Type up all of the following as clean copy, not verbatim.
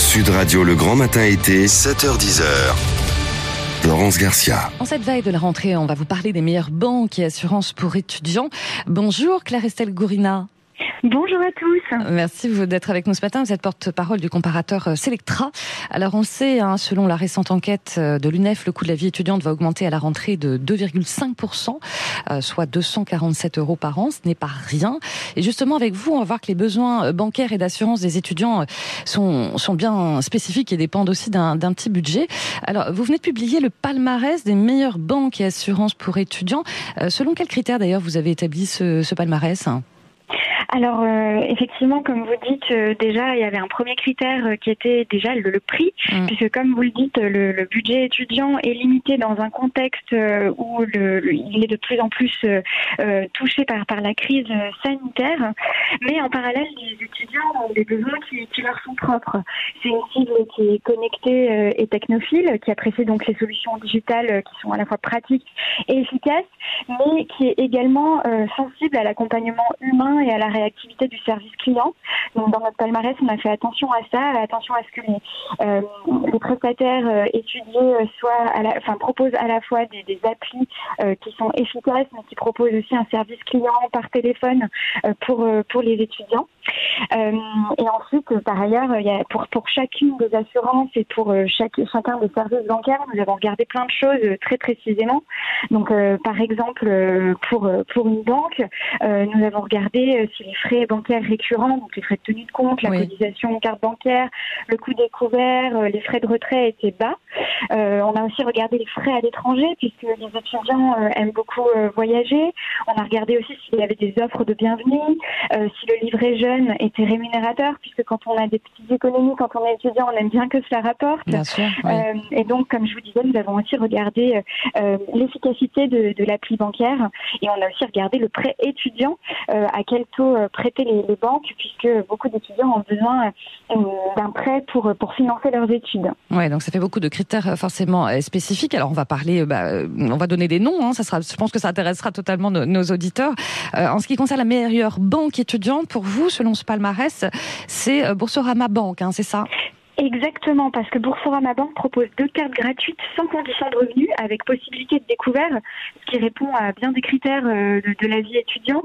Sud Radio, le grand matin été, 7h-10h. Laurence Garcia. En cette veille de la rentrée, on va vous parler des meilleures banques et assurances pour étudiants. Bonjour Claire-Estelle Gourina. Bonjour à tous. Merci d'être avec nous ce matin. Vous êtes porte-parole du comparateur Selectra. Alors on le sait, selon la récente enquête de l'UNEF, le coût de la vie étudiante va augmenter à la rentrée de 2,5%, soit 247 € par an. Ce n'est pas rien. Et justement avec vous, on va voir que les besoins bancaires et d'assurance des étudiants sont bien spécifiques et dépendent aussi d'un petit budget. Alors vous venez de publier le palmarès des meilleures banques et assurances pour étudiants. Selon quels critères d'ailleurs vous avez établi ce palmarès ? Alors effectivement, comme vous dites, déjà il y avait un premier critère qui était déjà le prix, puisque comme vous le dites, le budget étudiant est limité dans un contexte où il est de plus en plus touché par la crise sanitaire. Mais en parallèle, les étudiants ont des besoins qui leur sont propres. C'est une cible qui est connectée et technophile, qui apprécie donc les solutions digitales qui sont à la fois pratiques et efficaces, mais qui est également sensible à l'accompagnement humain et à la réactivité du service client. Donc dans notre palmarès, on a fait attention à ça, attention à ce que les prestataires étudiés proposent à la fois des applis qui sont efficaces, mais qui proposent aussi un service client par téléphone pour les étudiants. Et ensuite, par ailleurs, il y a pour chacune des assurances et pour chacun des services bancaires, nous avons regardé plein de choses très précisément. Donc, par exemple, pour une banque, nous avons regardé si les frais bancaires récurrents, donc les frais de tenue de compte, la cotisation carte bancaire, le coût découvert, les frais de retrait étaient bas. On a aussi regardé les frais à l'étranger, puisque les étudiants aiment beaucoup voyager. On a regardé aussi s'il y avait des offres de bienvenue, si le livret jeune était rémunérateur, puisque quand on a des petites économies, quand on est étudiant, on aime bien que cela rapporte. Bien sûr, oui. Et donc, comme je vous disais, nous avons aussi regardé l'efficacité de l'appli bancaire, et on a aussi regardé le prêt étudiant, à quel taux prêter les banques, puisque beaucoup d'étudiants ont besoin d'un prêt pour financer leurs études. Ouais, donc ça fait beaucoup de critères forcément spécifiques. Alors on va parler, on va donner des noms. Je pense que ça intéressera totalement nos auditeurs. En ce qui concerne la meilleure banque étudiante pour vous, selon ce palmarès, c'est Boursorama Banque, c'est ça ? Exactement, parce que Boursorama Banque propose 2 cartes gratuites sans condition de revenu, avec possibilité de découvert, ce qui répond à bien des critères de la vie étudiante.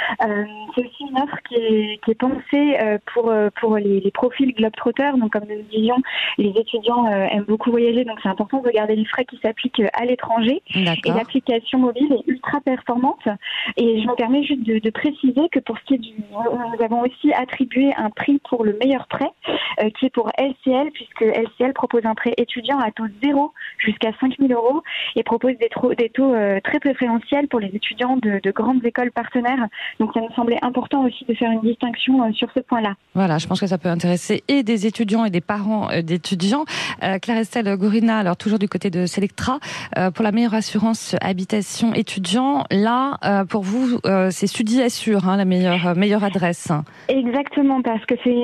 C'est aussi une offre qui est pensée pour les profils globetrotters. Donc comme nous disions, les étudiants aiment beaucoup voyager, donc c'est important de regarder les frais qui s'appliquent à l'étranger. D'accord. Et l'application mobile est ultra performante. Et je me permets juste de préciser que pour ce qui est nous avons aussi attribué un prix pour le meilleur prêt, qui est pour LCL, puisque LCL propose un prêt étudiant à taux zéro jusqu'à 5 000 € et propose des taux très préférentiels pour les étudiants de grandes écoles partenaires. Donc ça nous semblait important aussi de faire une distinction sur ce point-là. Voilà, je pense que ça peut intéresser et des étudiants et des parents d'étudiants. Claire-Estelle Gourina, alors toujours du côté de Selectra, pour la meilleure assurance habitation étudiant, là, pour vous, c'est Sudi Assure, la meilleure adresse. Exactement, parce que c'est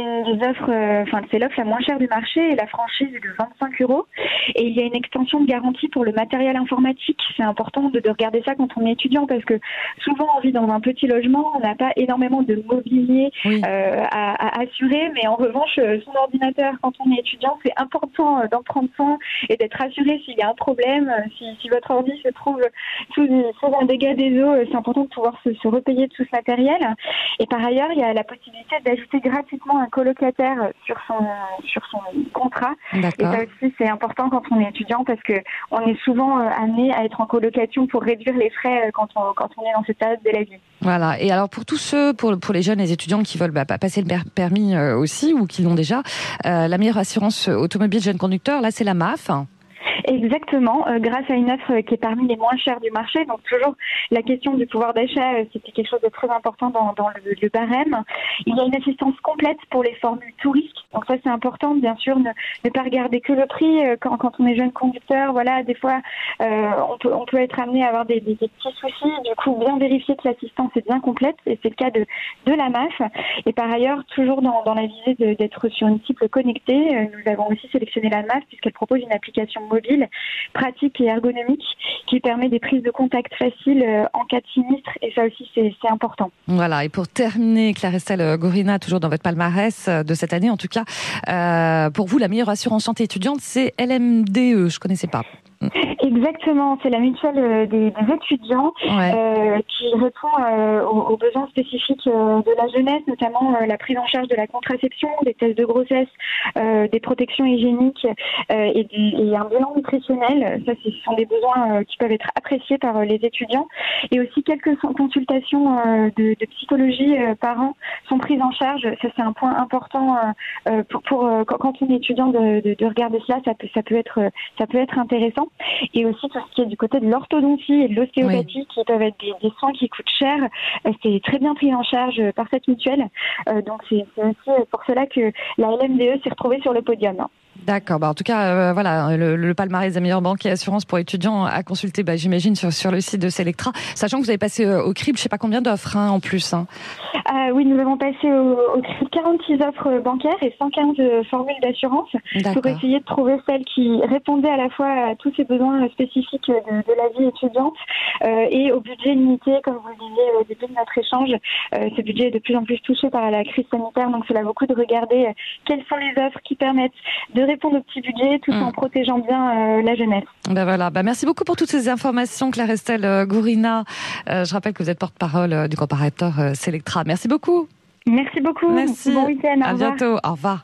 l'offre la moins chère du marché et la franchise est de 25 €. Et il y a une extension de garantie pour le matériel informatique. C'est important de regarder ça quand on est étudiant, parce que souvent on vit dans un petit logement, on n'a pas énormément de mobilier à assurer, mais en revanche, son ordinateur, quand on est étudiant, c'est important d'en prendre soin et d'être assuré s'il y a un problème. Si votre ordi se trouve sous un dégât des eaux, c'est important de pouvoir se repayer de tout ce matériel. Et par ailleurs, il y a la possibilité d'ajouter gratuitement un colocataire sur son contrat. D'accord. Et ça aussi, c'est important quand on est étudiant, parce que on est souvent amené à être en colocation pour réduire les frais quand on est dans cette période de la vie. Voilà. Et alors pour tous ceux, pour les jeunes, les étudiants qui veulent passer le permis aussi ou qui l'ont déjà, la meilleure assurance automobile jeune conducteur, là c'est la MAF. Exactement, grâce à une offre qui est parmi les moins chères du marché. Donc toujours la question du pouvoir d'achat, c'était quelque chose de très important dans le barème. Il y a une assistance complète pour les formules tout risque. Donc ça c'est important, bien sûr, ne pas regarder que le prix quand on est jeune conducteur. Voilà, des fois on peut être amené à avoir des petits soucis. Du coup, bien vérifier que l'assistance est bien complète, et c'est le cas de la MAF. Et par ailleurs, toujours dans la visée d'être sur une cible connectée, nous avons aussi sélectionné la MAF puisqu'elle propose une application mobile mobile, pratique et ergonomique, qui permet des prises de contact faciles en cas de sinistre, et ça aussi c'est important. Voilà, et pour terminer, Claire-Estelle Gorina, toujours dans votre palmarès de cette année en tout cas, pour vous la meilleure assurance santé étudiante, c'est LMDE, je connaissais pas. Exactement, c'est la mutuelle des étudiants qui répond aux besoins spécifiques de la jeunesse, notamment la prise en charge de la contraception, des tests de grossesse, des protections hygiéniques et un bilan nutritionnel. Ça, ce sont des besoins qui peuvent être appréciés par les étudiants. Et aussi quelques consultations de psychologie par an sont prises en charge. Ça, c'est un point important pour quand on est étudiant de regarder cela. Ça peut être intéressant. Et aussi tout ce qui est du côté de l'orthodontie et de l'ostéopathie, qui peuvent être des soins qui coûtent cher, c'est très bien pris en charge par cette mutuelle. Donc c'est aussi pour cela que la LMDE s'est retrouvée sur le podium. D'accord. En tout cas, voilà, le palmarès des meilleures banques et assurances pour étudiants à consulter, j'imagine, sur le site de Selectra. Sachant que vous avez passé au crible, je ne sais pas combien d'offres en plus. Oui, nous avons passé au crible 46 offres bancaires et 115 formules d'assurance pour essayer de trouver celles qui répondaient à la fois à tous ces besoins spécifiques de la vie étudiante et au budget limité, comme vous le disiez au début de notre échange. Ce budget est de plus en plus touché par la crise sanitaire, donc cela vaut le coup de regarder quelles sont les offres qui permettent de répondre au petit budget tout en protégeant bien la jeunesse. Merci beaucoup pour toutes ces informations, Claire-Estelle Gorina. Je rappelle que vous êtes porte-parole du comparateur Selectra. Merci beaucoup. Merci beaucoup. Merci. Bon week-end. À bientôt. Au revoir.